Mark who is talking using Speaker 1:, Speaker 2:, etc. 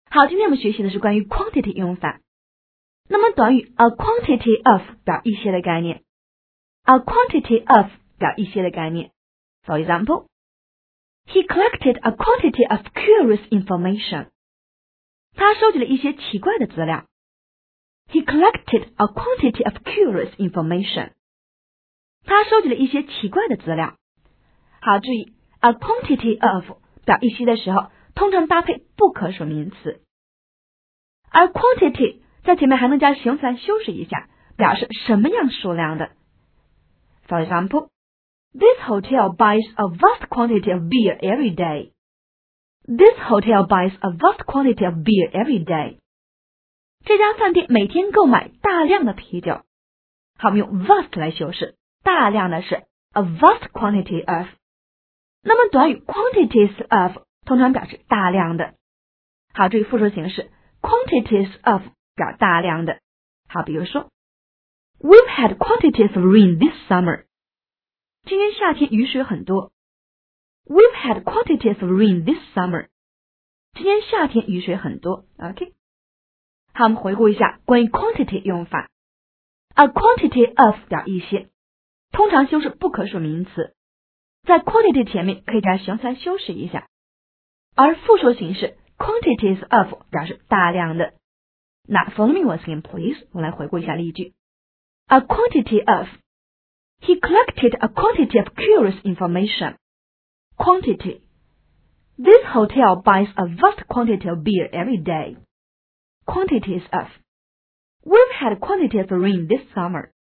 Speaker 1: 好，今天我们学习的是关于 quantity 用法。那么短语 a quantity of 表一些的概念 ，a quantity of 表一些的概念。For example, he collected a quantity of curious information. 他收集了一些奇怪的资料。He collected a quantity of curious information. 他收集了一些奇怪的资料。好，注意 a quantity of 表一些的时候，通常搭配不可数名词，而 quantity 在前面还能加形容词来修饰一下，表示什么样数量的。For example, this hotel buys a vast quantity of beer every day. This hotel buys a vast quantity of beer every day. 这家饭店每天购买大量的啤酒。好，我们用 vast 来修饰，大量的是 a vast quantity of。那么短语 quantities of 通常表示大量的。好，注意复数形式 quantities of 表大量的。好，比如说 We've had quantities of rain this summer. 今年夏天雨水很多。We've had quantities of rain this summer. 今年夏天雨水很多。OK。好，我们回顾一下关于 quantity 用法。A quantity of 表一些，通常修饰不可数名词，在 quantity 前面可以加形容词来修饰一下。而复数形式 quantities of 表示大量的。那 follow me once again, please. 我们来回顾一下例句。A quantity of. He collected a quantity of curious information. Quantity. This hotel buys a vast quantity of beer every day. Quantities of. We've had quantities of rain this summer.